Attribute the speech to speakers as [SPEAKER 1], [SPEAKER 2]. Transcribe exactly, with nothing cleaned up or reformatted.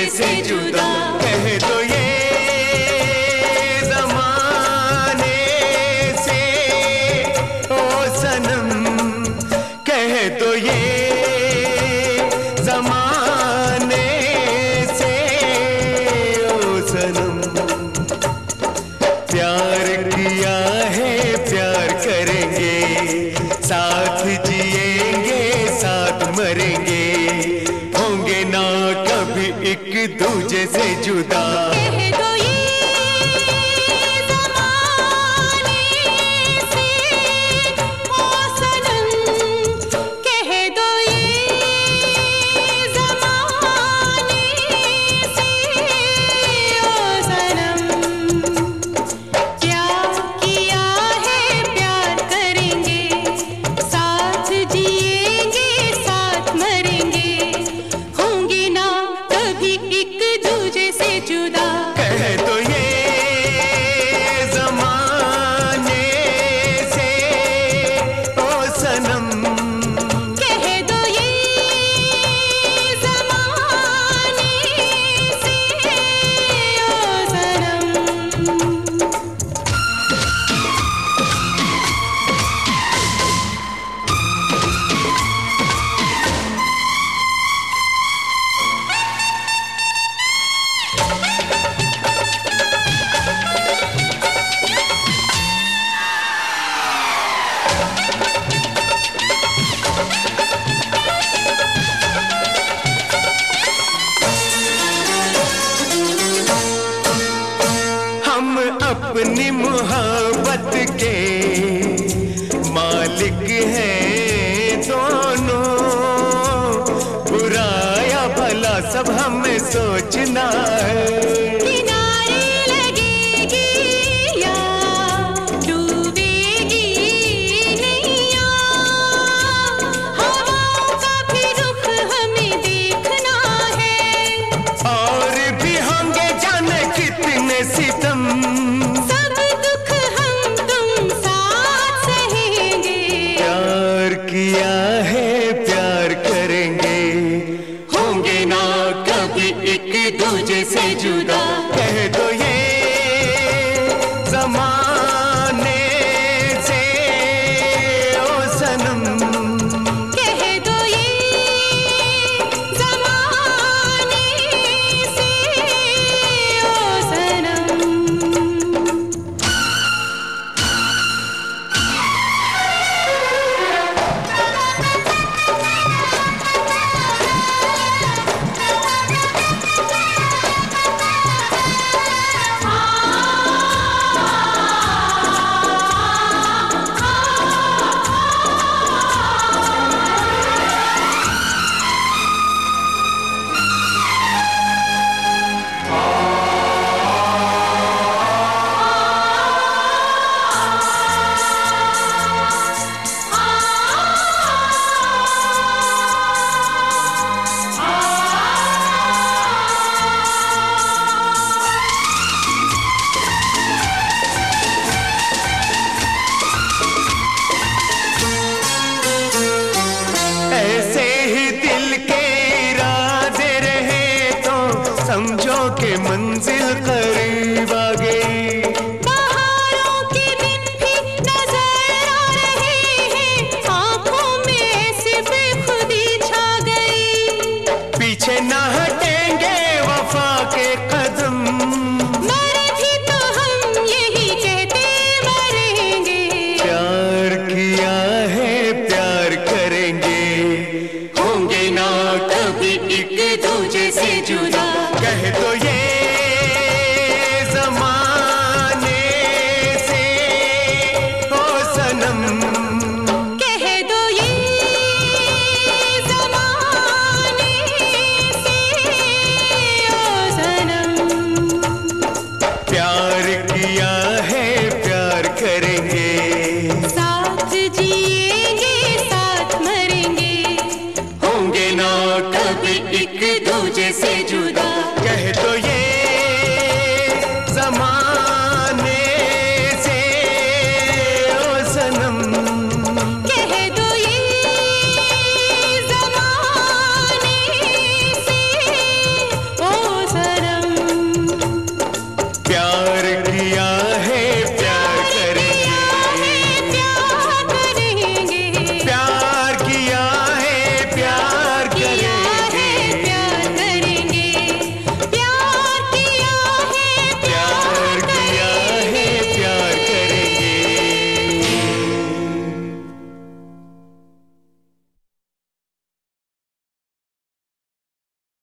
[SPEAKER 1] से जुदा। कह दो ये ज़माने से ओ सनम, कह दो ये ज़माने से ओ सनम। प्यार किया है प्यार करेंगे, साथ जिएंगे साथ मरेंगे, होंगे ना कभी एक दूजे से जुदा। कह दो ये ज़माने से ओ सनम, कह दो ये ज़माने से ओ सनम। क्या किया है प्यार करेंगे, साथ जिएंगे साथ मरेंगे, होंगे ना कभी एक दूजे से जुदा। कह दो ये ज़माने से ओ सनम, कह दो ये ज़माने से ओ सनम। हम अपनी मोहब्बत के मालिक हैं दोनों, बुरा या भला सब हमें सोचना है। किनारे लगेगी या डूबेगी नैया, हवाओं का भी रुख हमें देखना है। और भी होंगे जाने कितने सितम, सब दुख हम तुम साथ सहेंगे। प्यार किया है प्यार करेंगे, होंगे ना कभी एक दूजे से जुदा। कह दो ये ज़माने से ओ सनम, कह दो ये ज़माने से ओ सनम। ऐसे ही दिल के इरादे रहे तो समझो के मंजिल